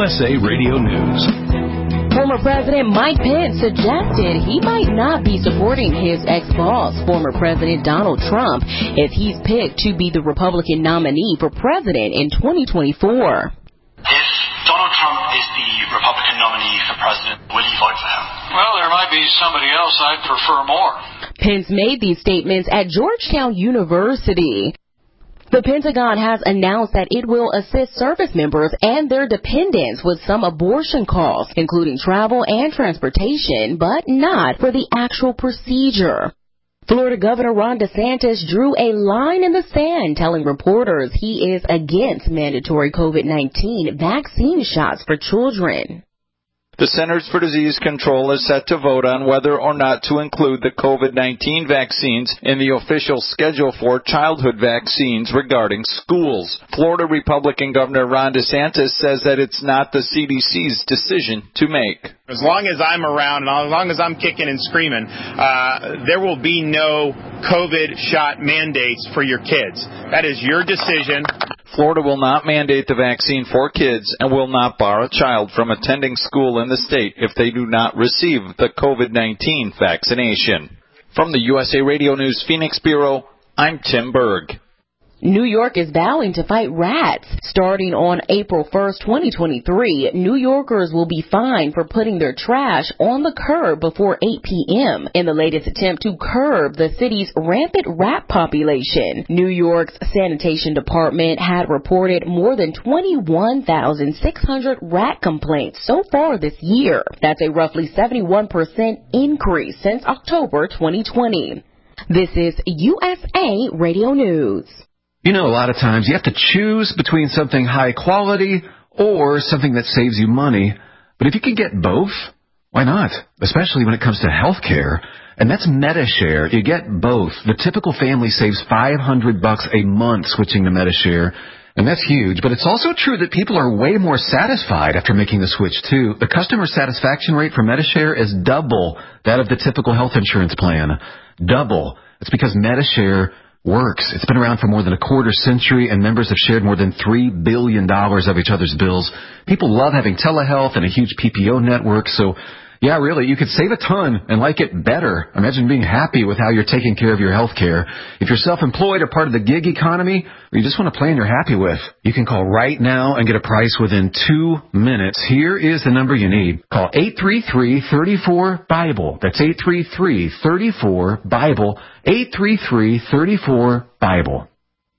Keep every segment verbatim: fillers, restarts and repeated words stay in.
S A Radio News. Former President Mike Pence suggested he might not be supporting his ex-boss, former President Donald Trump, if he's picked to be the Republican nominee for president in twenty twenty-four. If Donald Trump is the Republican nominee for president, will you vote for him? Well, there might be somebody else I'd prefer more. Pence made these statements at Georgetown University. The Pentagon has announced that it will assist service members and their dependents with some abortion costs, including travel and transportation, but not for the actual procedure. Florida Governor Ron DeSantis drew a line in the sand, telling reporters he is against mandatory COVID nineteen vaccine shots for children. The Centers for Disease Control is set to vote on whether or not to include the COVID nineteen vaccines in the official schedule for childhood vaccines regarding schools. Florida Republican Governor Ron DeSantis says that it's not the C D C's decision to make. As long as I'm around and as long as I'm kicking and screaming, uh, there will be no COVID shot mandates for your kids. That is your decision. Florida will not mandate the vaccine for kids and will not bar a child from attending school in the state if they do not receive the COVID nineteen vaccination. From the U S A Radio News Phoenix Bureau, I'm Tim Berg. New York is vowing to fight rats. Starting on April first, twenty twenty-three, New Yorkers will be fined for putting their trash on the curb before eight p.m. in the latest attempt to curb the city's rampant rat population. New York's sanitation department had reported more than twenty-one thousand six hundred rat complaints so far this year. That's a roughly seventy-one percent increase since October twenty twenty. This is U S A Radio News. You know, a lot of times you have to choose between something high quality or something that saves you money. But if you can get both, why not? Especially when it comes to health care. And that's MediShare. You get both. The typical family saves five hundred bucks a month switching to MediShare. And that's huge. But it's also true that people are way more satisfied after making the switch, too. The customer satisfaction rate for MediShare is double that of the typical health insurance plan. Double. It's because MediShare works. It's been around for more than a quarter century, and members have shared more than three billion dollars of each other's bills. People love having telehealth and a huge P P O network, so yeah, really, you could save a ton and like it better. Imagine being happy with how you're taking care of your health care. If you're self-employed or part of the gig economy, or you just want a plan you're happy with, you can call right now and get a price within two minutes. Here is the number you need. Call eight three three, three four, BIBLE. That's eight three three, three four, BIBLE. eight three three, three four, BIBLE.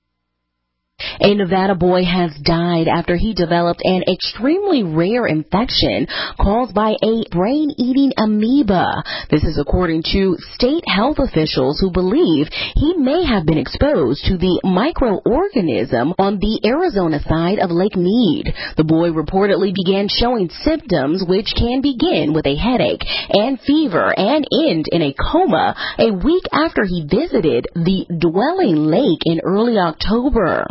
A Nevada boy has died after he developed an extremely rare infection caused by a brain-eating amoeba. This is according to state health officials who believe he may have been exposed to the microorganism on the Arizona side of Lake Mead. The boy reportedly began showing symptoms which can begin with a headache and fever and end in a coma a week after he visited the Dwelling Lake in early October.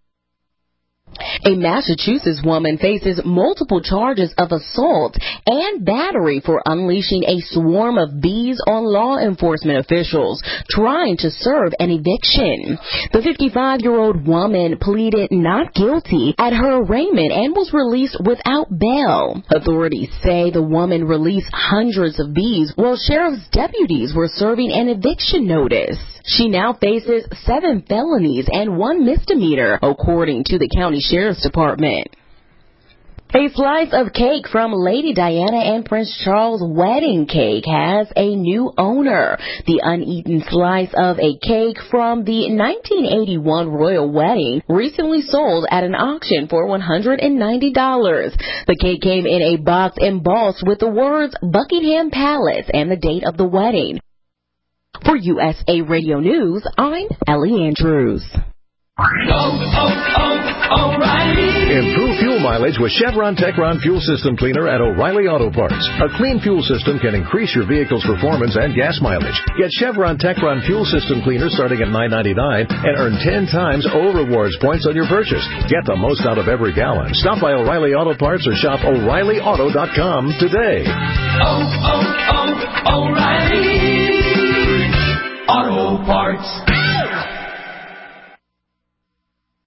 A Massachusetts woman faces multiple charges of assault and battery for unleashing a swarm of bees on law enforcement officials trying to serve an eviction. The fifty-five-year-old woman pleaded not guilty at her arraignment and was released without bail. Authorities say the woman released hundreds of bees while sheriff's deputies were serving an eviction notice. She now faces seven felonies and one misdemeanor, according to the county sheriff's department. A slice of cake from Lady Diana and Prince Charles' wedding cake has a new owner. The uneaten slice of a cake from the nineteen eighty-one royal wedding recently sold at an auction for one hundred ninety dollars. The cake came in a box embossed with the words Buckingham Palace and the date of the wedding. For U S A Radio News, I'm Ellie Andrews. Oh, oh, O'Reilly. Improve fuel mileage with Chevron Techron Fuel System Cleaner at O'Reilly Auto Parts. A clean fuel system can increase your vehicle's performance and gas mileage. Get Chevron Techron Fuel System Cleaner starting at nine ninety-nine and earn ten times O Rewards points on your purchase. Get the most out of every gallon. Stop by O'Reilly Auto Parts or shop O'Reilly Auto dot com today. Oh, oh, oh, O'Reilly Auto Parts.